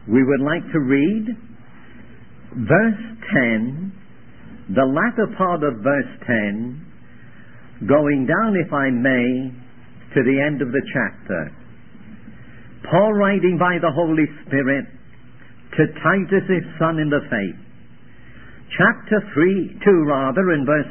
We would like to read verse 10, the latter part of verse 10, going down, if I may, to the end of the chapter. Paul writing by the Holy Spirit to Titus, his son in the faith. Chapter 2 in verse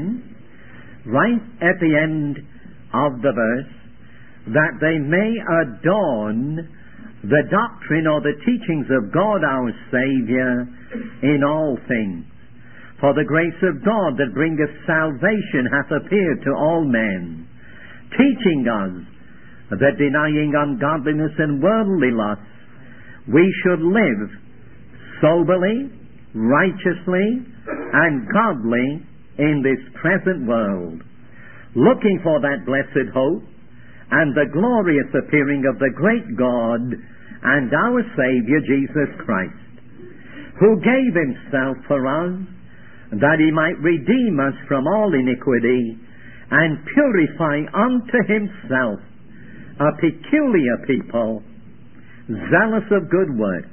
10, right at the end of the verse, that they may adorn the doctrine or the teachings of God our Savior in all things. For the grace of God that bringeth salvation hath appeared to all men, teaching us that denying ungodliness and worldly lusts, we should live soberly, righteously, and godly in this present world, looking for that blessed hope and the glorious appearing of the great God and our Savior Jesus Christ, who gave himself for us, that he might redeem us from all iniquity and purify unto himself a peculiar people, zealous of good works.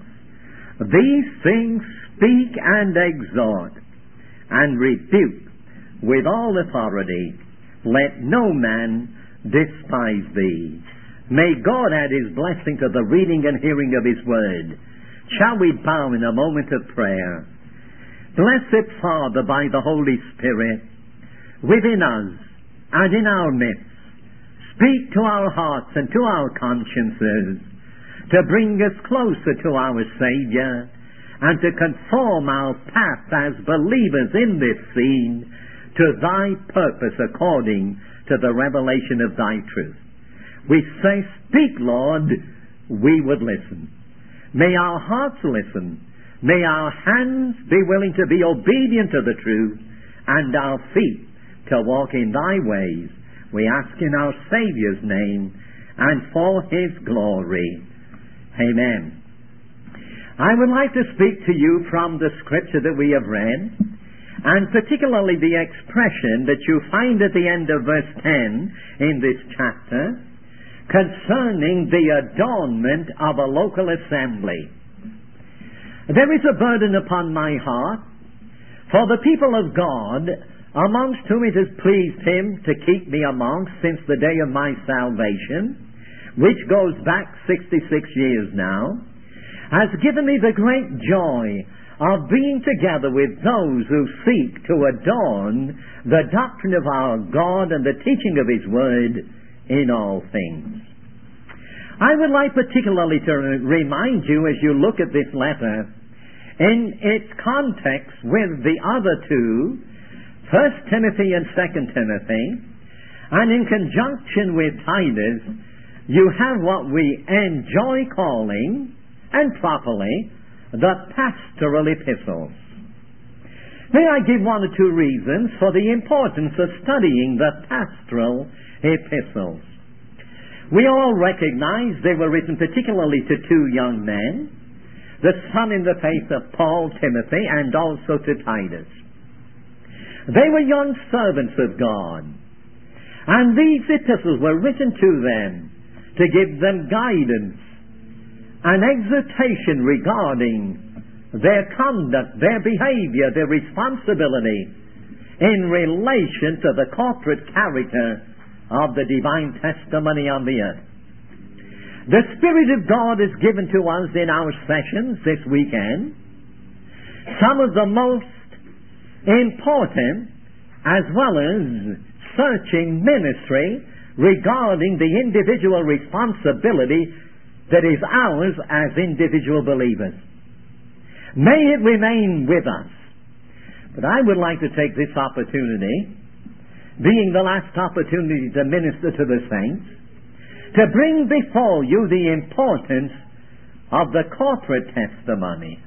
These things speak and exhort and rebuke with all authority. Let no man despise thee. May God add his blessing to the reading and hearing of his word. Shall we bow in a moment of prayer? Blessed Father, by the Holy Spirit, within us and in our midst, speak to our hearts and to our consciences to bring us closer to our Savior and to conform our path as believers in this scene to thy purpose according to the revelation of thy truth. We say, speak, Lord, we would listen. May our hearts listen. May our hands be willing to be obedient to the truth, and our feet to walk in thy ways. We ask in our Savior's name and for his glory. Amen. I would like to speak to you from the scripture that we have read, and particularly the expression that you find at the end of verse 10 in this chapter concerning the adornment of a local assembly. There is a burden upon my heart for the people of God, amongst whom it has pleased him to keep me amongst since the day of my salvation, which goes back 66 years now, has given me the great joy of being together with those who seek to adorn the doctrine of our God and the teaching of his word in all things. I would like particularly to remind you, as you look at this letter, in its context with the other two, 1 Timothy and 2 Timothy, and in conjunction with Titus, you have what we enjoy calling, and properly, the pastoral epistles. May I give one or two reasons for the importance of studying the pastoral epistles. We all recognize they were written particularly to two young men, the son in the faith of Paul, Timothy, and also to Titus. They were young servants of God, and these epistles were written to them to give them guidance and exhortation regarding their conduct, their behavior, their responsibility in relation to the corporate character of the divine testimony on the earth. The Spirit of God has given to us in our sessions this weekend some of the most important as well as searching ministry regarding the individual responsibility that is ours as individual believers. May it remain with us. But I would like to take this opportunity, being the last opportunity to minister to the saints, to bring before you the importance of the corporate testimony.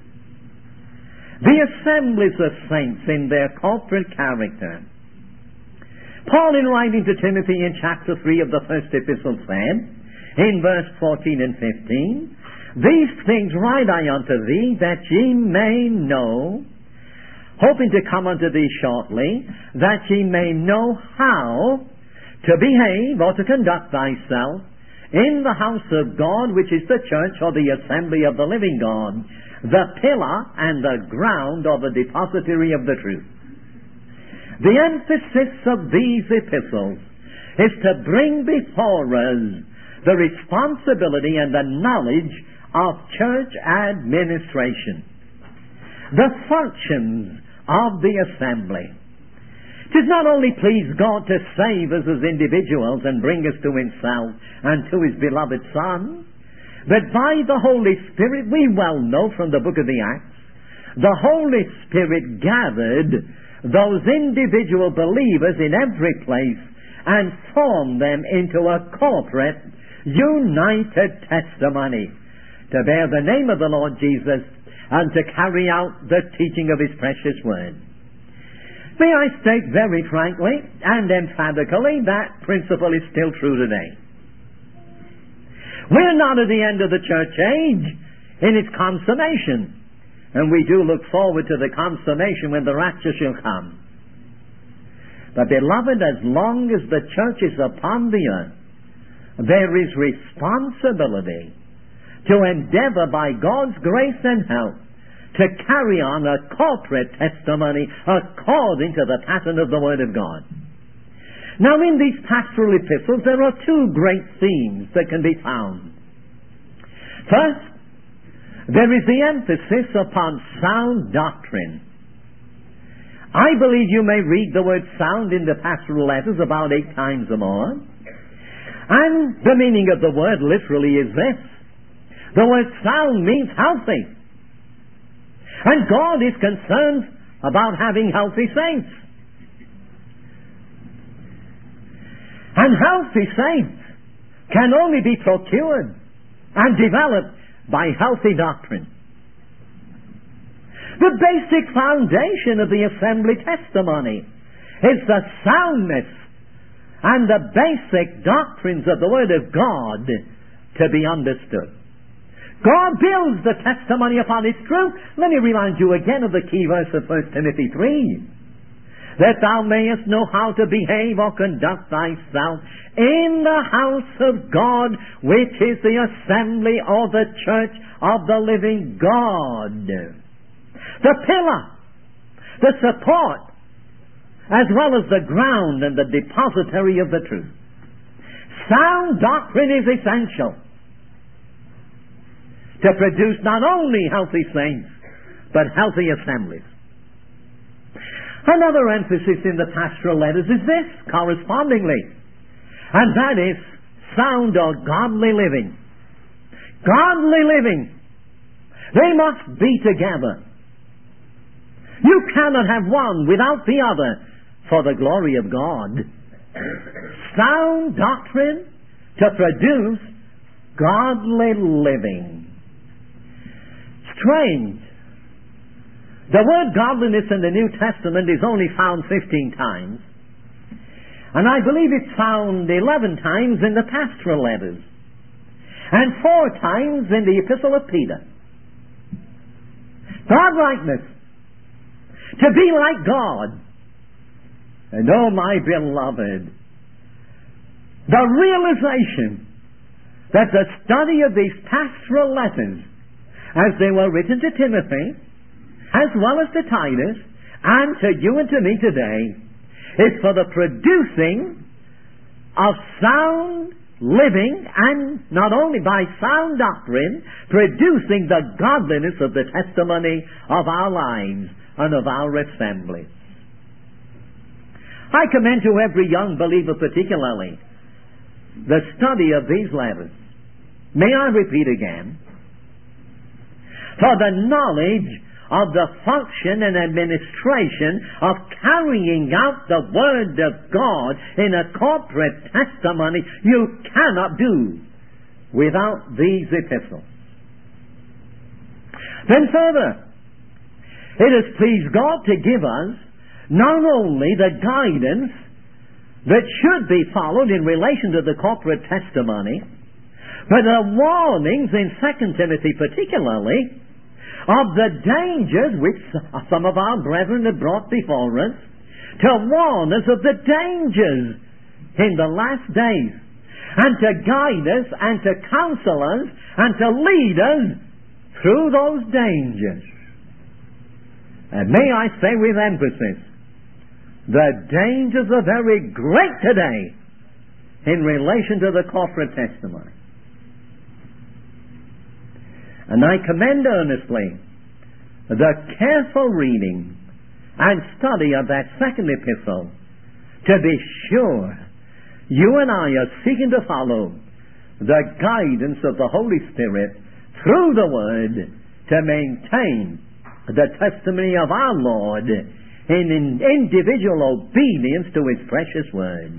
The assemblies of saints in their corporate character. Paul, in writing to Timothy in chapter 3 of the first epistle, said, in verse 14 and 15, these things write I unto thee, that ye may know, hoping to come unto thee shortly, that ye may know how to behave or to conduct thyself in the house of God, which is the church or the assembly of the living God, the pillar and the ground or the depository of the truth. The emphasis of these epistles is to bring before us the responsibility and the knowledge of church administration, the functions of the assembly. It does not only please God to save us as individuals and bring us to Himself and to His beloved Son, but by the Holy Spirit, we well know from the book of the Acts, the Holy Spirit gathered those individual believers in every place and formed them into a corporate, united testimony to bear the name of the Lord Jesus and to carry out the teaching of His precious word. May I state very frankly and emphatically that principle is still true today. We're not at the end of the church age in its consummation, and we do look forward to the consummation when the rapture shall come. But beloved, as long as the church is upon the earth, there is responsibility to endeavor by God's grace and help to carry on a corporate testimony according to the pattern of the Word of God. Now, in these pastoral epistles, there are two great themes that can be found. First, there is the emphasis upon sound doctrine. I believe you may read the word sound in the pastoral letters about 8 times or more. And the meaning of the word literally is this. The word sound means healthy. And God is concerned about having healthy saints. And healthy saints can only be procured and developed by healthy doctrine. The basic foundation of the assembly testimony is the soundness and the basic doctrines of the Word of God to be understood. God builds the testimony upon its truth. Let me remind you again of the key verse of 1 Timothy 3. That thou mayest know how to behave or conduct thyself in the house of God, which is the assembly or the church of the living God. The pillar, the support, as well as the ground and the depository of the truth. Sound doctrine is essential to produce not only healthy saints, but healthy assemblies. Another emphasis in the pastoral letters is this, correspondingly, and that is sound or godly living. Godly living. They must be together. You cannot have one without the other for the glory of God. Sound doctrine to produce godly living. Strange. The word godliness in the New Testament is only found 15 times. And I believe it's found 11 times in the pastoral letters. And 4 times in the Epistle of Peter. Godlikeness. To be like God. And oh, my beloved, the realization that the study of these pastoral letters, as they were written to Timothy, as well as to Titus, and to you and to me today, is for the producing of sound living, and not only by sound doctrine, producing the godliness of the testimony of our lives and of our assemblies. I commend to every young believer particularly the study of these letters. May I repeat again? For the knowledge of the function and administration of carrying out the Word of God in a corporate testimony you cannot do without these epistles. Then further, it has pleased God to give us not only the guidance that should be followed in relation to the corporate testimony, but the warnings in 2 Timothy particularly of the dangers which some of our brethren have brought before us, to warn us of the dangers in the last days. and to guide us and to counsel us and to lead us through those dangers. And may I say with emphasis, the dangers are very great today in relation to the corporate testimony. And I commend earnestly the careful reading and study of that second epistle to be sure you and I are seeking to follow the guidance of the Holy Spirit through the Word to maintain the testimony of our Lord in individual obedience to His precious Word.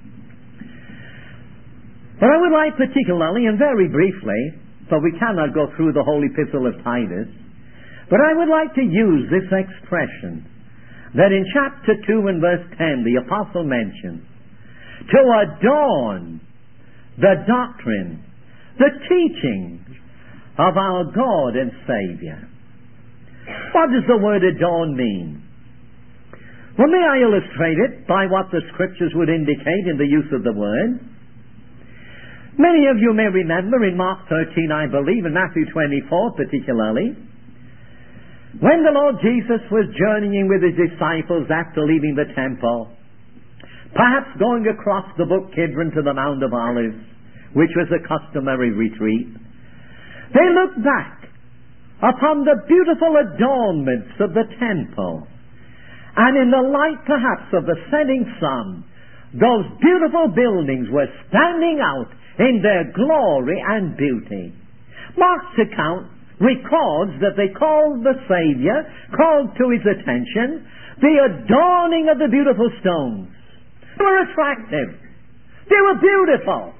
But I would like particularly and very briefly, for we cannot go through the whole epistle of Titus, but I would like to use this expression that in chapter 2 and verse 10 the apostle mentions, to adorn the doctrine, the teachings of our God and Savior. What does the word adorn mean? Well, may I illustrate it by what the Scriptures would indicate in the use of the word? Many of you may remember in Mark 13, I believe, in Matthew 24 particularly, when the Lord Jesus was journeying with His disciples after leaving the temple, perhaps going across the brook Kidron to the Mount of Olives, which was a customary retreat, they looked back upon the beautiful adornments of the temple, and in the light perhaps of the setting sun, those beautiful buildings were standing out in their glory and beauty. Mark's account records that they called the Savior, called to His attention, the adorning of the beautiful stones. They were attractive. They were beautiful.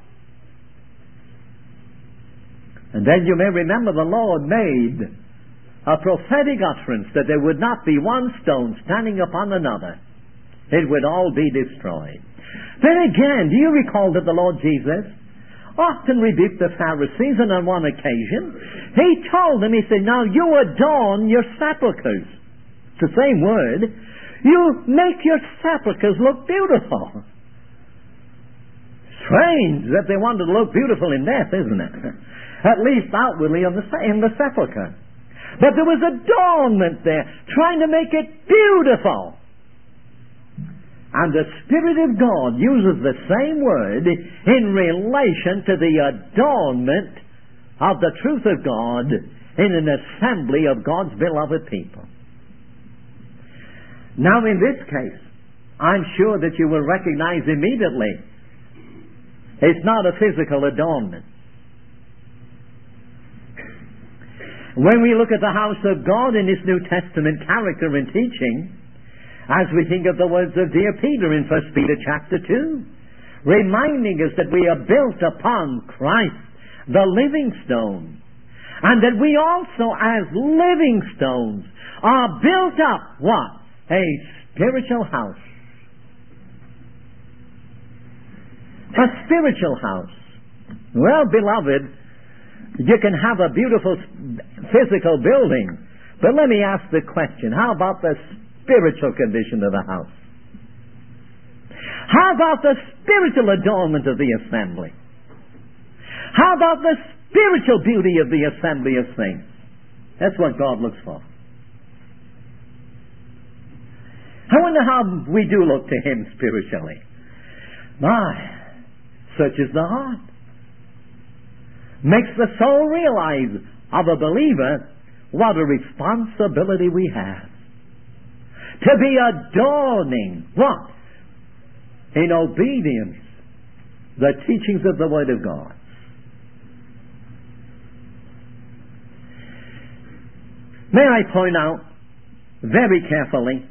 And then you may remember the Lord made a prophetic utterance that there would not be one stone standing upon another. It would all be destroyed. Then again, do you recall that the Lord Jesus often rebuked the Pharisees, and on one occasion He told them, He said, now you adorn your sepulchres. It's the same word. You make your sepulchres look beautiful. Strange that they wanted to look beautiful in death, isn't it? At least outwardly in the sepulchre. But there was adornment there, trying to make it beautiful. And the Spirit of God uses the same word in relation to the adornment of the truth of God in an assembly of God's beloved people. Now in this case, I'm sure that you will recognize immediately it's not a physical adornment. When we look at the house of God in His New Testament character and teaching, as we think of the words of dear Peter in 1 Peter chapter 2, reminding us that we are built upon Christ, the living stone, and that we also as living stones are built up, what? A spiritual house. A spiritual house. Well, beloved, you can have a beautiful physical building, but let me ask the question, how about the spiritual condition of the house? How about the spiritual adornment of the assembly? How about the spiritual beauty of the assembly of saints? That's what God looks for. I wonder how we do look to Him spiritually. My, such is the heart. Makes the soul realize of a believer what a responsibility we have. To be adorning, what? In obedience, the teachings of the Word of God. May I point out very carefully,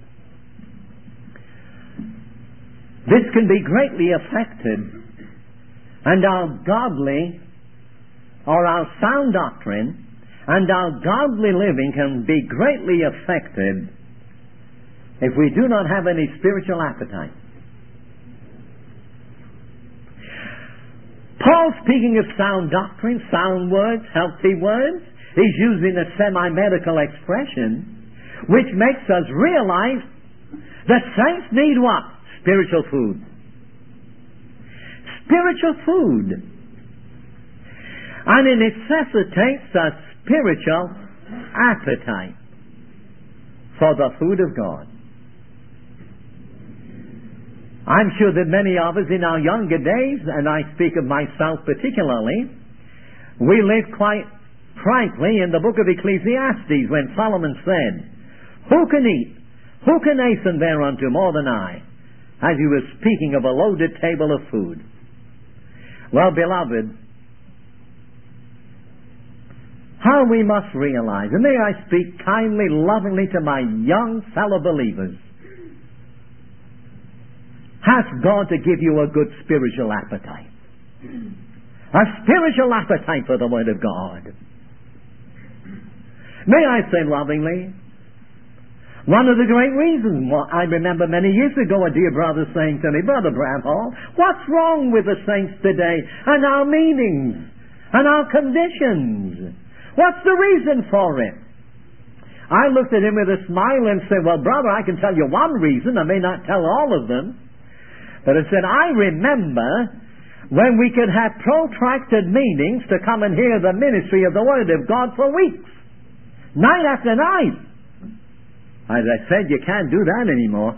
this can be greatly affected, and our godly or our sound doctrine and our godly living can be greatly affected if we do not have any spiritual appetite. Paul, speaking of sound doctrine, sound words, healthy words, is using a semi-medical expression which makes us realize that saints need what? Spiritual food. spiritual food. And it necessitates a spiritual appetite for the food of God. I'm sure that many of us in our younger days, and I speak of myself particularly, we lived quite frankly in the book of Ecclesiastes when Solomon said, "Who can eat? Who can hasten thereunto more than I?" As he was speaking of a loaded table of food. Well, beloved, how we must realize, and may I speak kindly, lovingly to my young fellow believers, ask God to give you a good spiritual appetite. A spiritual appetite for the Word of God. May I say lovingly, one of the great reasons, I remember many years ago a dear brother saying to me, "Brother Bramhall, what's wrong with the saints today and our meetings and our conditions? What's the reason for it?" I looked at him with a smile and said, "Well, brother, I can tell you one reason. I may not tell all of them. But I said, I remember when we could have protracted meetings to come and hear the ministry of the Word of God for weeks, night after night. As I said, you can't do that anymore.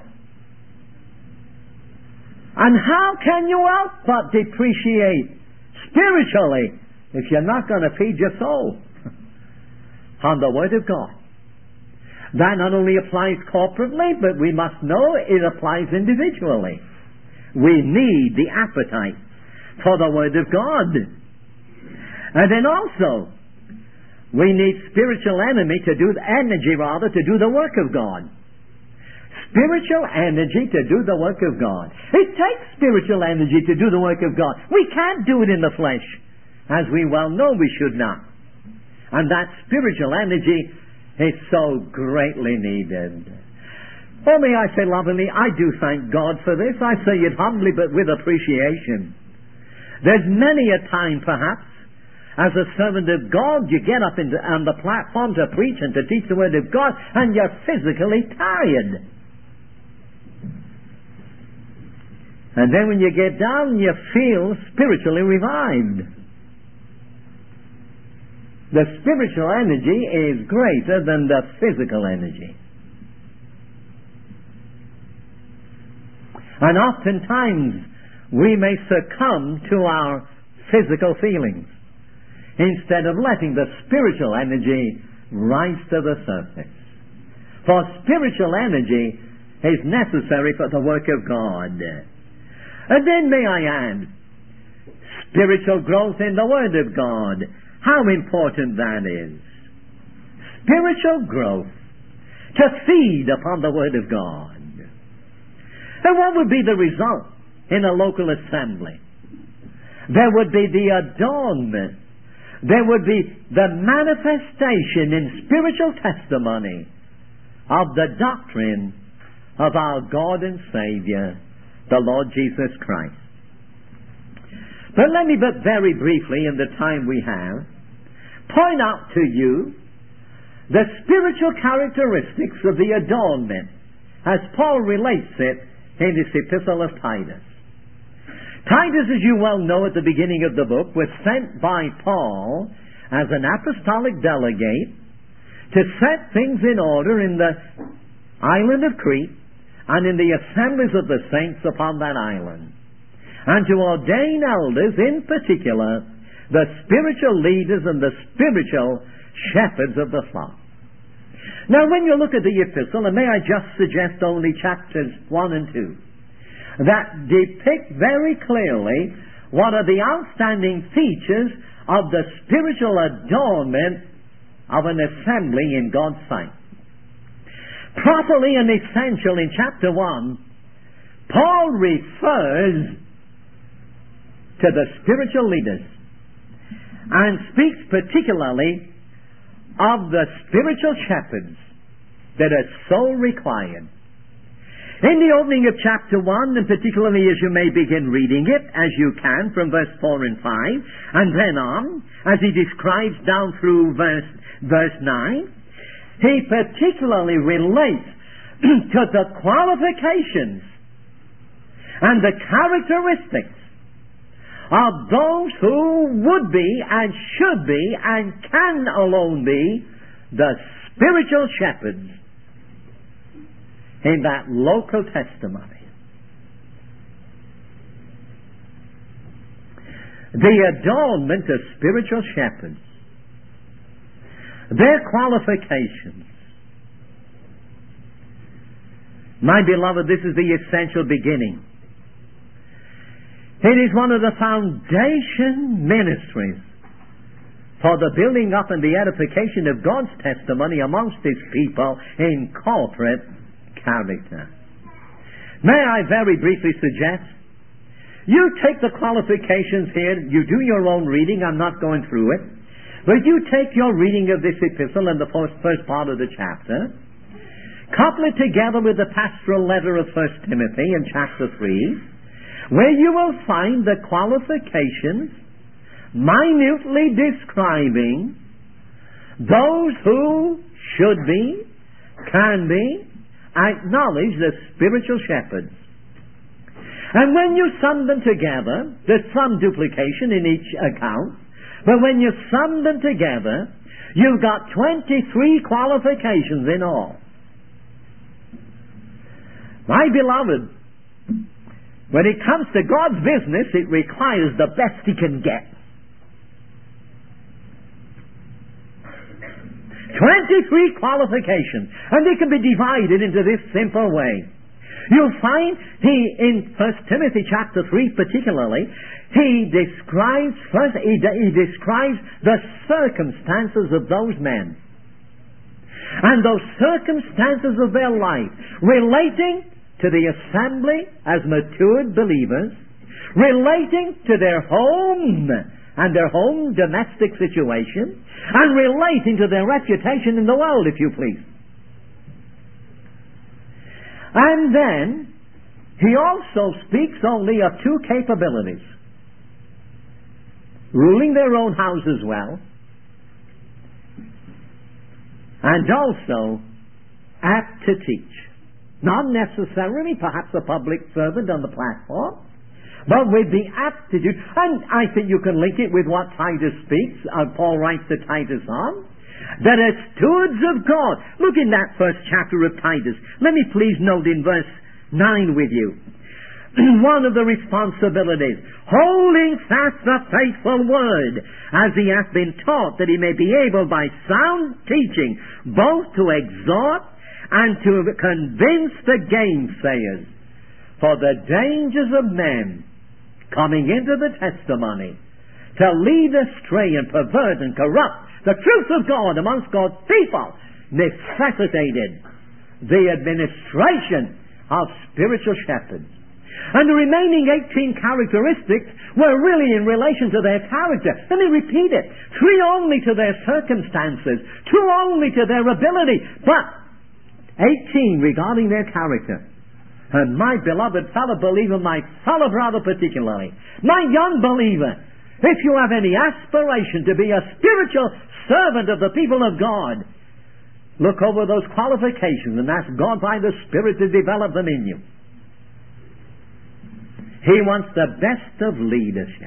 And how can you help but depreciate spiritually if you're not going to feed your soul on the Word of God? That not only applies corporately, but we must know it applies individually. We need the appetite for the Word of God. And then also, we need spiritual energy to do the work of God. Spiritual energy to do the work of God. It takes spiritual energy to do the work of God. We can't do it in the flesh, as we well know we should not. And that spiritual energy is so greatly needed. Oh, may I say lovingly, I do thank God for this. I say it humbly but with appreciation. There's many a time, perhaps, as a servant of God, you get up on the platform to preach and to teach the Word of God, and you're physically tired. And then when you get down, you feel spiritually revived. The spiritual energy is greater than the physical energy. And oftentimes we may succumb to our physical feelings instead of letting the spiritual energy rise to the surface. For spiritual energy is necessary for the work of God. And then may I add, spiritual growth in the Word of God. How important that is. Spiritual growth. To feed upon the Word of God. And what would be the result in a local assembly? There would be the adornment. There would be the manifestation in spiritual testimony of the doctrine of our God and Savior, the Lord Jesus Christ. But let me but very briefly, in the time we have, point out to you the spiritual characteristics of the adornment as Paul relates it in this epistle of Titus. Titus, as you well know at the beginning of the book, was sent by Paul as an apostolic delegate to set things in order in the island of Crete and in the assemblies of the saints upon that island, and to ordain elders, in particular, the spiritual leaders and the spiritual shepherds of the flock. Now, when you look at the epistle, and may I just suggest only chapters 1 and 2, that depict very clearly what are the outstanding features of the spiritual adornment of an assembly in God's sight. Properly and essential in chapter 1, Paul refers to the spiritual leaders and speaks particularly of the spiritual shepherds that are so required. In the opening of chapter 1, and particularly as you may begin reading it, as you can, from verse 4 and 5, and then on, as he describes down through verse 9, he particularly relates to the qualifications and the characteristics of those who would be and should be and can alone be the spiritual shepherds in that local testimony. The adornment of spiritual shepherds, their qualifications. My beloved, this is the essential beginning. It is one of the foundation ministries for the building up and the edification of God's testimony amongst His people in corporate character. May I very briefly suggest, you take the qualifications here, you do your own reading, I'm not going through it, but you take your reading of this epistle in the first part of the chapter, couple it together with the pastoral letter of 1 Timothy in chapter 3, where you will find the qualifications minutely describing those who should be, can be, acknowledged as spiritual shepherds. And when you sum them together, there's some duplication in each account, but when you sum them together, you've got 23 qualifications in all. My beloved, when it comes to God's business, it requires the best He can get. 23 qualifications, and they can be divided into this simple way. You'll find in 1 Timothy chapter 3 particularly, he describes the circumstances of those men. And those circumstances of their life relating to the assembly as matured believers, relating to their home and their home domestic situation, and relating to their reputation in the world, if you please. And then, he also speaks only of two capabilities. Ruling their own houses well, and also apt to teach. Not necessarily perhaps a public servant on the platform, but with the aptitude, and I think you can link it with what Titus speaks, Paul writes to Titus on, that as stewards of God, look in that first chapter of Titus. Let me please note in verse 9 with you. One of the responsibilities, holding fast the faithful word, as he hath been taught, that he may be able by sound teaching both to exhort and to convince the gainsayers. For the dangers of men coming into the testimony to lead astray and pervert and corrupt the truth of God amongst God's people necessitated the administration of spiritual shepherds. And the remaining 18 characteristics were really in relation to their character. Let me repeat it. 3 only to their circumstances, 2 only to their ability, but 18 regarding their character. And my beloved fellow believer, my fellow brother particularly, my young believer, if you have any aspiration to be a spiritual servant of the people of God, look over those qualifications and ask God by the Spirit to develop them in you. He wants the best of leadership.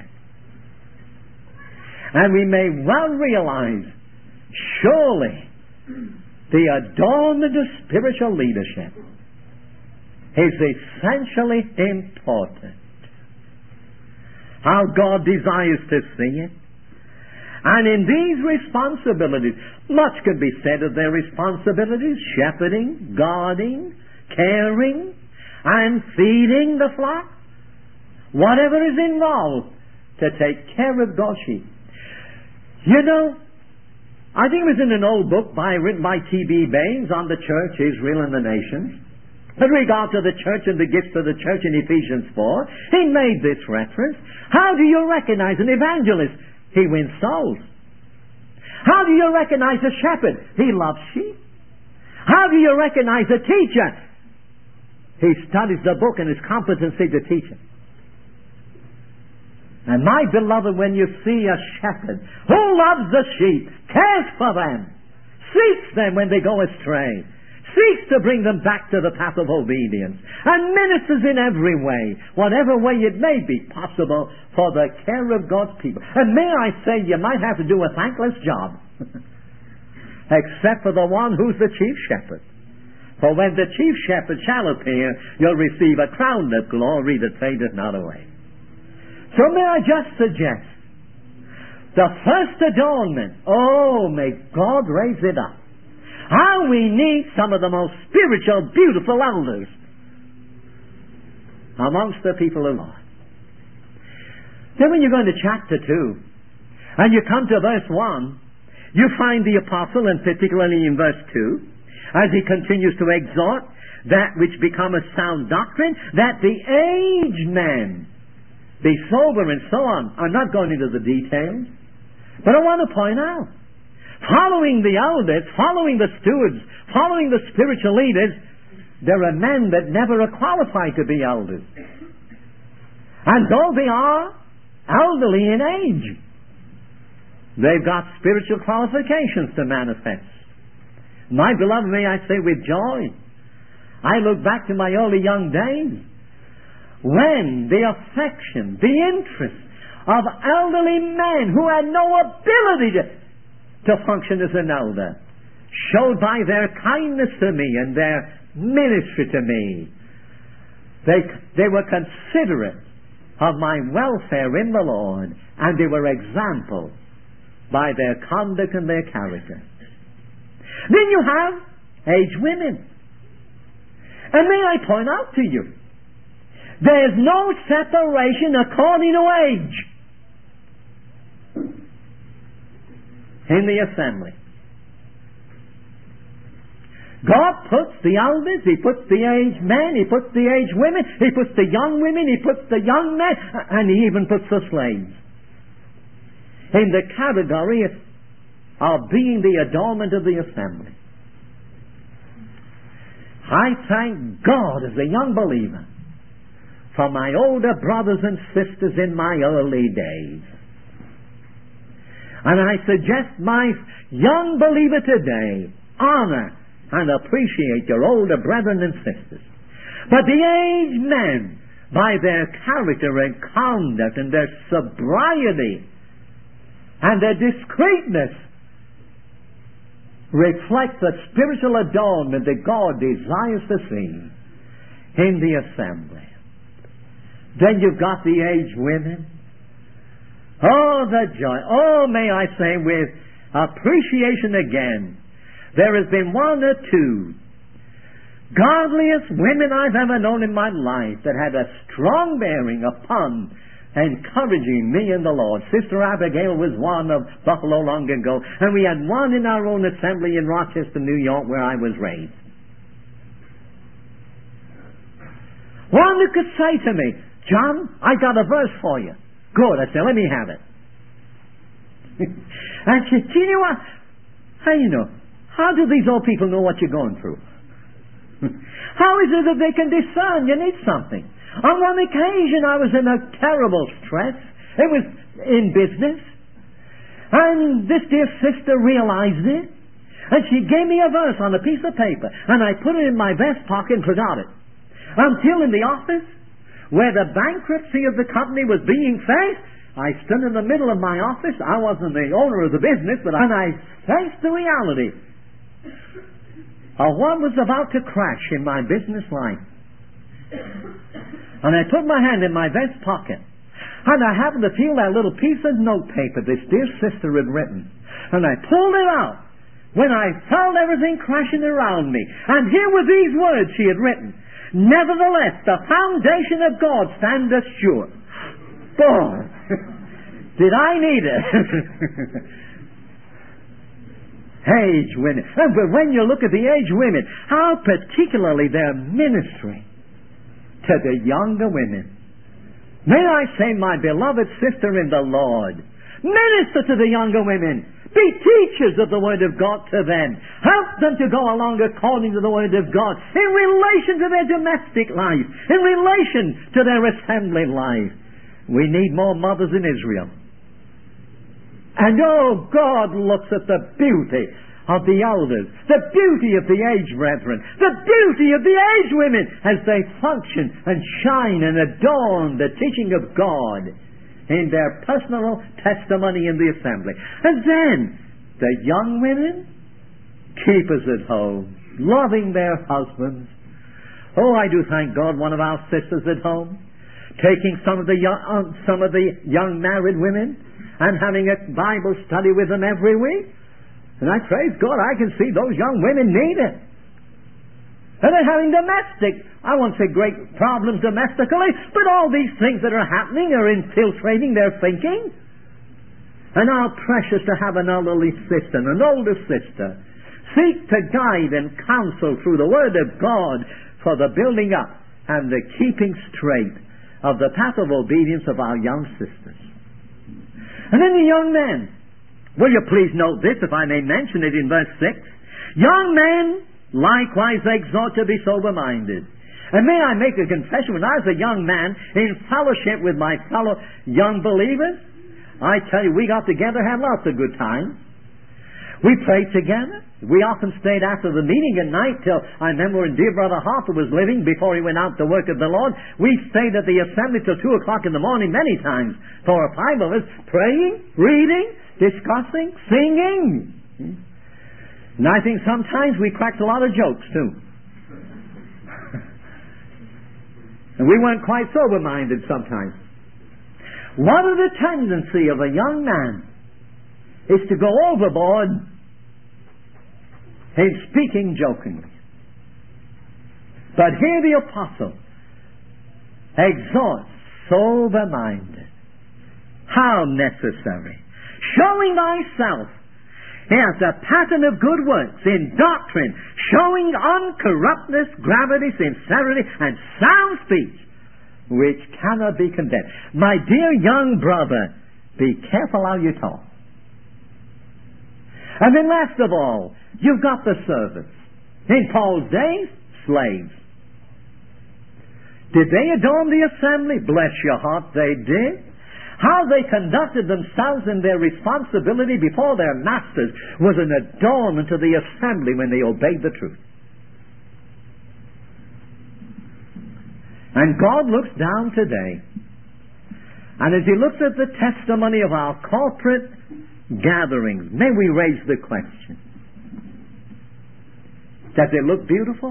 And we may well realize, surely, the adornment of spiritual leadership is essentially important. How God desires to see it. And in these responsibilities, much can be said of their responsibilities: shepherding, guarding, caring, and feeding the flock. Whatever is involved to take care of God's sheep. You know, I think it was in an old book written by T.B. Baines on the church, Israel and the nations. With regard to the church and the gifts of the church in Ephesians 4, he made this reference. How do you recognize an evangelist? He wins souls. How do you recognize a shepherd? He loves sheep. How do you recognize a teacher? He studies the book and his competency to teach it. And my beloved, when you see a shepherd who loves the sheep, cares for them, seeks them when they go astray, seeks to bring them back to the path of obedience, and ministers in every way, whatever way it may be possible, for the care of God's people. And may I say, you might have to do a thankless job, except for the one who's the chief shepherd. For when the chief shepherd shall appear, you'll receive a crown of glory that fadeth not away. So may I just suggest, the first adornment, oh, may God raise it up. How we need some of the most spiritual, beautiful elders amongst the people of God. Then when you go into chapter 2, and you come to verse 1, you find the apostle, and particularly in verse 2, as he continues to exhort that which becometh sound doctrine, that the aged men be sober and so on. I'm not going into the details, but I want to point out, following the elders, following the stewards, following the spiritual leaders, there are men that never are qualified to be elders. And though they are elderly in age, they've got spiritual qualifications to manifest. My beloved, may I say with joy, I look back to my early young days when the affection, the interest of elderly men who had no ability to function as an elder, showed by their kindness to me and their ministry to me. They were considerate of my welfare in the Lord, and they were examples by their conduct and their character. Then you have aged women. And may I point out to you, there's no separation according to age in the assembly. God puts the elders, He puts the aged men, He puts the aged women, He puts the young women, He puts the young men, and He even puts the slaves in the category of being the adornment of the assembly. I thank God as a young believer for my older brothers and sisters in my early days. And I suggest my young believer today, honor and appreciate your older brethren and sisters. But the aged men, by their character and conduct and their sobriety and their discreetness, reflect the spiritual adornment that God desires to see in the assembly. Then you've got the aged women. Oh, the joy. Oh, may I say with appreciation again, there has been one or two godliest women I've ever known in my life that had a strong bearing upon encouraging me in the Lord. Sister Abigail was one of Buffalo long ago, and we had one in our own assembly in Rochester, New York, where I was raised. One who could say to me, John, I got a verse for you. Good. I said, let me have it. And she said, you know what? How do these old people know what you're going through? How is it that they can discern you need something? On one occasion I was in a terrible stress. It was in business. And this dear sister realized it. And she gave me a verse on a piece of paper. And I put it in my vest pocket and forgot it. Until in the office, where the bankruptcy of the company was being faced, I stood in the middle of my office. I wasn't the owner of the business, and I faced the reality of what was about to crash in my business life. And I put my hand in my vest pocket, and I happened to feel that little piece of notepaper this dear sister had written. And I pulled it out when I felt everything crashing around me. And here were these words she had written. Nevertheless, the foundation of God standeth sure. Boy, did I need it. Aged women. But when you look at the aged women, how particularly their ministry to the younger women. May I say, my beloved sister in the Lord, minister to the younger women. Be teachers of the Word of God to them. Help them to go along according to the Word of God in relation to their domestic life, in relation to their assembly life. We need more mothers in Israel. And oh, God looks at the beauty of the elders, the beauty of the aged brethren, the beauty of the aged women as they function and shine and adorn the teaching of God in their personal testimony in the assembly. And then the young women, keepers at home, loving their husbands. Oh, I do thank God, one of our sisters at home, taking some of the young married women and having a Bible study with them every week. And I praise God, I can see those young women need it. And they're having domestic, I won't say great problems domestically, but all these things that are happening are infiltrating their thinking. And how precious to have an elderly sister, an older sister, seek to guide and counsel through the Word of God for the building up and the keeping straight of the path of obedience of our young sisters. And then the young men. Will you please note this, if I may mention it in verse 6? Young men likewise exhort to be sober-minded. And may I make a confession, when I was a young man in fellowship with my fellow young believers, I tell you, we got together, had lots of good times. We prayed together. We often stayed after the meeting at night till, I remember when dear Brother Harper was living, before he went out to work of the Lord, we stayed at the assembly till 2 o'clock in the morning many times, 4 or 5 of us, praying, reading, discussing, singing. And I think sometimes we cracked a lot of jokes too. And we weren't quite sober-minded sometimes. What are the tendency of a young man is to go overboard in speaking jokingly. But here the apostle exhorts sober-minded. How necessary. Showing thyself as a pattern of good works in doctrine, showing uncorruptness, gravity, sincerity, and sound speech, which cannot be condemned. My dear young brother, be careful how you talk. And then last of all, you've got the servants. In Paul's days, slaves. Did they adorn the assembly? Bless your heart, they did. How they conducted themselves in their responsibility before their masters was an adornment to the assembly when they obeyed the truth. And God looks down today, and as He looks at the testimony of our corporate gatherings, may we raise the question, does it look beautiful?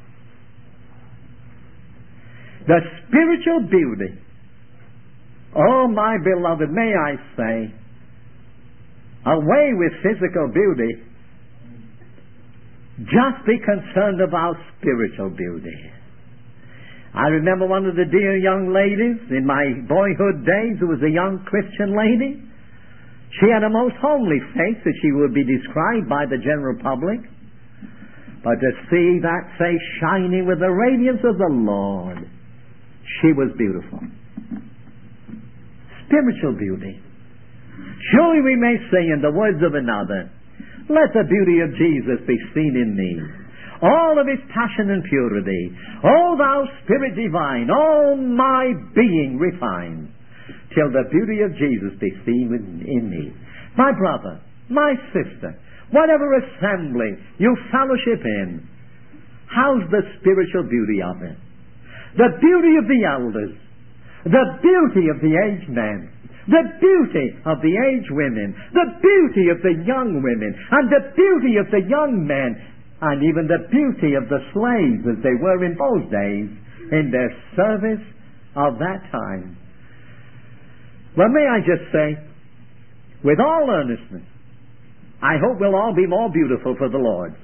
The spiritual beauty. Oh, my beloved, may I say, away with physical beauty. Just be concerned about spiritual beauty. I remember one of the dear young ladies in my boyhood days, who was a young Christian lady. She had a most homely face that she would be described by the general public. But to see that face shining with the radiance of the Lord, she was beautiful. Spiritual beauty. Surely we may say in the words of another, let the beauty of Jesus be seen in me, all of His passion and purity. O thou Spirit divine, all my being refined, till the beauty of Jesus be seen in me. My brother, my sister, whatever assembly you fellowship in, how's the spiritual beauty of it? The beauty of the elders, the beauty of the aged men, the beauty of the aged women, the beauty of the young women, and the beauty of the young men, and even the beauty of the slaves as they were in those days in their service of that time. Well, may I just say, with all earnestness, I hope we'll all be more beautiful for the Lord.